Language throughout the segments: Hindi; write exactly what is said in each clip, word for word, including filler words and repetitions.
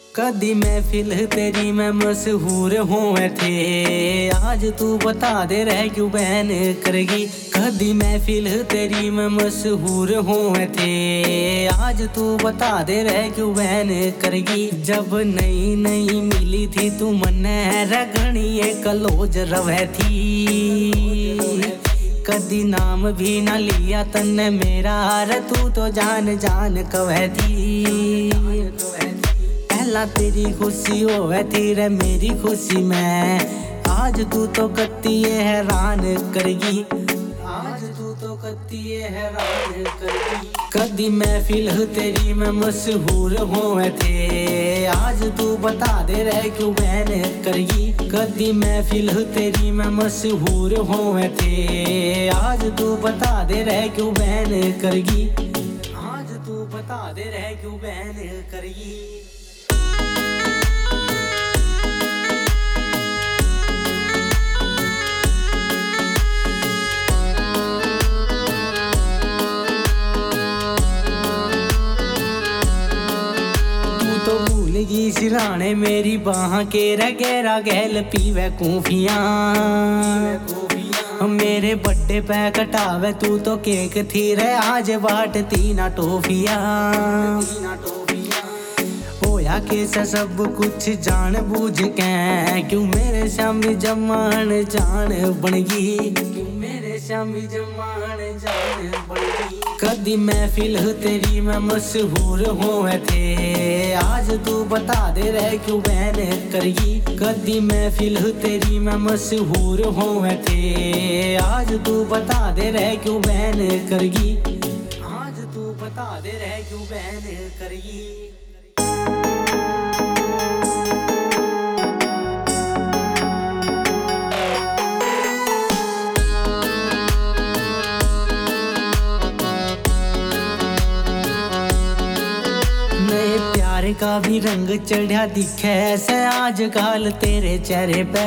कदी महफिल तेरी मैं मशहूर हुए थे, आज तू बता दे रह क्यों बहन करेगी। कदी महफिल तेरी मैं मशहूर हुए थे, आज तू बता दे रह क्यों बहन करेगी। जब नई नई मिली थी तू मन्ने रगणिए कलोज रवे थी, कदी नाम भी ना लिया तन्ने मेरा रे तू तो जान जान कवे थी। पहला तेरी खुशी होवे थी रे मेरी खुशी में, आज तू तो कत्ती हैरान करेगी। आज तू तो कत्ती हैरान करेगी। कदी महफिल तेरी मैं मशहूर हुए थे, आज तू बता दे रह क्यों बहन करेगी। कदी महफिल तेरी मैं मशहूर हुए थे, आज तू बता दे रह क्यों बहन करेगी। आज तू बता दे रह क्यों बहन करेगी। तो भूलगी सिराने मेरी बाह के रगेरा गैल पीवे कूफियां, मेरे बड्डे पे कटावे तू तो केक थी रे आज बांटती ना टोफियां। होया कैसा सब कुछ जान बूझ के, क्यों मेरे शामी जमान जान बनगी, क्यों मेरे शामी जमान जान बनगी। कदी महफिल तेरी मैं मशहूर हुए थे, आज तू बता दे रह क्यों बहन करेगी। कदी महफिल तेरी मैं मशहूर हुए थे, आज तू बता दे रह क्यों बहन करेगी। आज तू बता दे रह क्यों बहन करेगी। प्यार का भी रंग चढ़ा दिखे ऐसे आजकल तेरे चेहरे पे,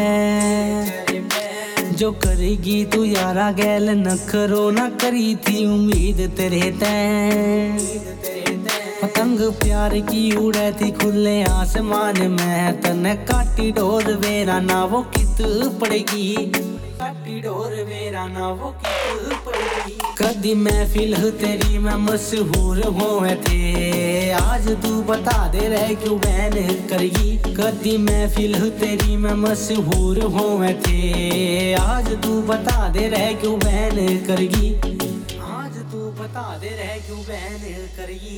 जो करेगी तू यारा गैल नखरो ना करी थी उम्मीद तेरे तैं। पतंग प्यार की उड़े थी खुले आसमान में, तने काटी डोर वेरा ना वो कित पड़ेगी, काटी डोर वेरा ना वो कित पड़ेगी। कदी महफिल तेरी मैं मशहूर हुए थे, आज तू बता दे रह क्यों बहन करेगी। कदी महफिल तेरी मैं मशहूर हुए थे, आज तू बता दे रह क्यों बहन करेगी। आज तू बता दे रह क्यों बहन करेगी।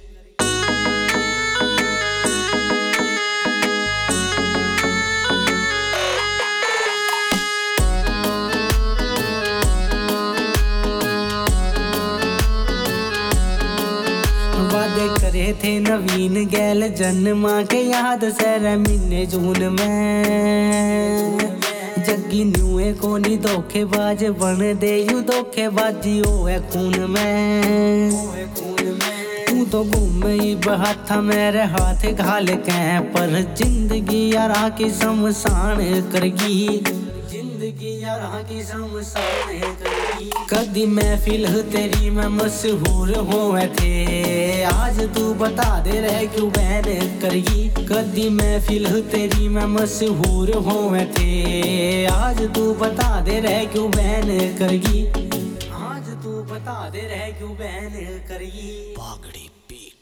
वादे करे थे नवीन गैल जन्मा के याद सर महीने जून में, जग्गी न्यूए को नी धोखेबाज बन दे यू धोखेबाजी होए खून में। तू तो घूमे बहाथा मेरे हाथ घाल के, पर जिंदगी यारा की शमशान करेगी, जिंदगी यारा की शमशान करेगी। कदी महफिल तेरी मैं मशहूर हुए थे, आज तू बता दे रह क्यों बहन करेगी। कदी महफिल तेरी मैं मशहूर हुए थे, आज तू बता दे रह क्यों बहन करेगी। आज तू बता दे रह क्यों बहन करेगी। बागड़ी पीक।